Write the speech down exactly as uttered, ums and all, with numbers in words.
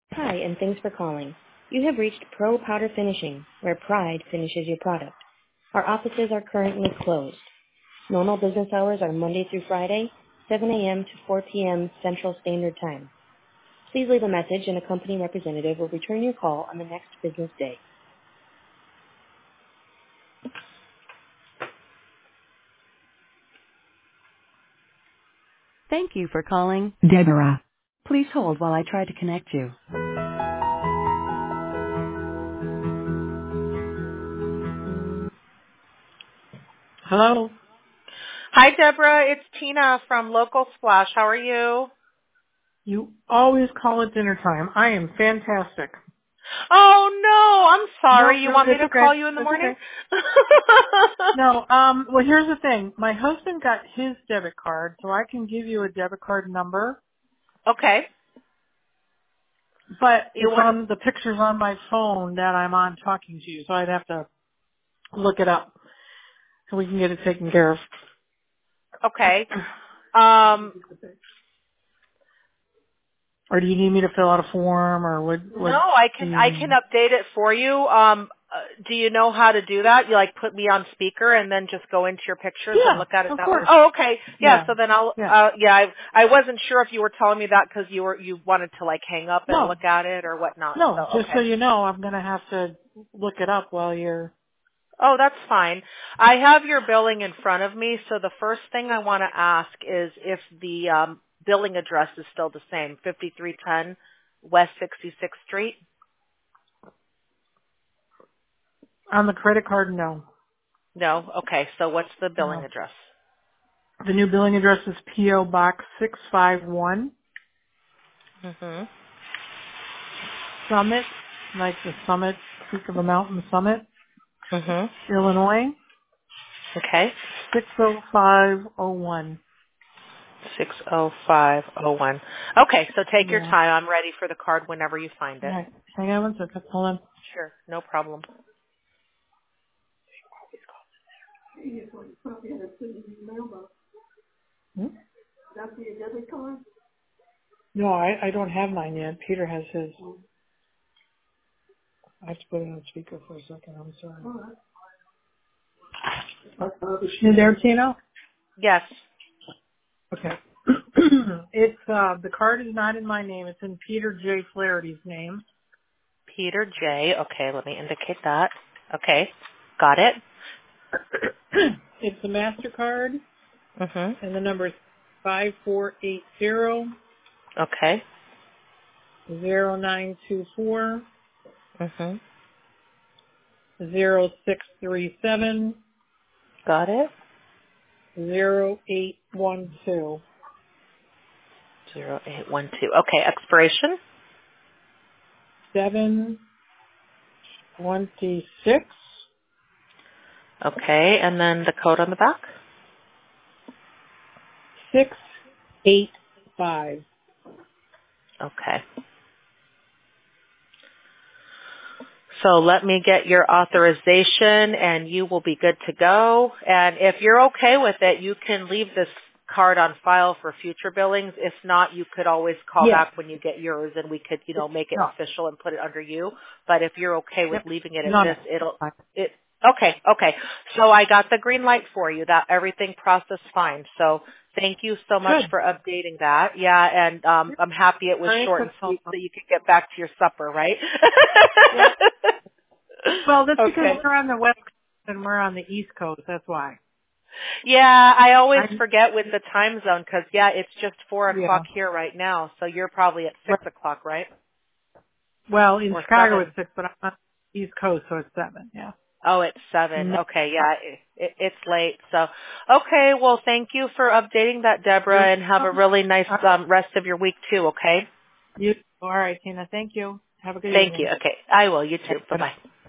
Hi, and thanks for calling. You have reached Pro Powder Finishing, where pride finishes your product. Our offices are currently closed. Normal business hours are Monday through Friday, seven a.m. to four p.m. Central Standard Time. Please leave a message and a company representative will return your call on the next business day. Thank you for calling Deborah. Please hold while I try to connect you. Hello. Hi, Deborah. It's Tina from Local Splash. How are you? You always call at dinner time. I am fantastic. Oh, no. I'm No, sorry. You no, want me it's to okay. call you in the It's morning? okay. No, um, well, here's the thing. My husband got his debit card, so I can give you a debit card number, Okay. but You it's want? on the pictures on my phone that I'm on talking to you, so I'd have to look it up so we can get it taken care of. Okay. Um, Or do you need me to fill out a form, or what? no, What I do can you I can need? update it for you. Um, uh, do you know how to do that? You like put me on speaker and then just go into your pictures and Yeah, look at it of that way. course. Oh, okay. Yeah. Yeah, So then I'll. yeah. Uh, yeah. I I wasn't sure if you were telling me that because you were you wanted to like hang up and No, look at it or whatnot. no. So Just so okay. you know, I'm gonna have to look it up while you're. Oh, that's fine. I have your billing in front of me, so the first thing I want to ask is if the um, billing address is still the same, fifty-three ten West sixty-sixth Street. On the credit card, no. No? Okay, so what's the billing No. address? The new billing address is P O. Box six five one, Mm-hmm. Summit, like the Summit, peak of a mountain Summit, Mm-hmm. Illinois, Okay. six oh five oh one. six oh five oh one. Okay, so take your Yeah. time. I'm ready for the card whenever you find All it. right. Hang on one second. Hold on. Sure, no problem. Hmm? No, I, I don't have mine yet. Peter has his. I have to put it on speaker for a second. I'm sorry. You there, Tina? Yes. Okay. It's, uh, the card is not in my name. It's in Peter J. Flaherty's name. Peter J. Okay, let me indicate that. Okay, got it. It's a MasterCard, Mm-hmm. and the number is five four eight zero Okay. zero nine two four Mm-hmm. zero six three seven Got it. zero eight one two Zero eight one two. Okay, expiration. seven twenty six Okay, and then the code on the back. six eight five. Okay. So let me get your authorization and you will be good to go. And if you're okay with it, you can leave this card on file for future billings. If not, you could always call Yes. back when you get yours and we could, you know, make it No. official and put it under you. But if you're okay with Yep. leaving it as No, no. this, it'll, Fine. it, okay, okay. So I got the green light for you. That everything processed fine. So thank you so much Good. for updating that. Yeah, and um, I'm happy it was Very short quick and phone sweet call. so you could get back to your supper, right? Yeah. Well, that's because Okay. we're on the west coast and we're on the east coast. That's why. Yeah, I always I forget with the time zone 'cause yeah, it's just four yeah. o'clock here right now. So you're probably at Well, six o'clock, right? well, in Or Chicago seven? it's six, but I'm on the east coast, so it's seven. Yeah. Oh, it's seven. No. Okay, yeah, it, it, it's late. So, okay, well, thank you for updating that, You're Deborah, and have a welcome. really nice Uh, um, rest of your week too. Okay? you all right, Tina? Thank you. Have a good Thank you. evening. Okay, I will. You too. Bye Bye. bye.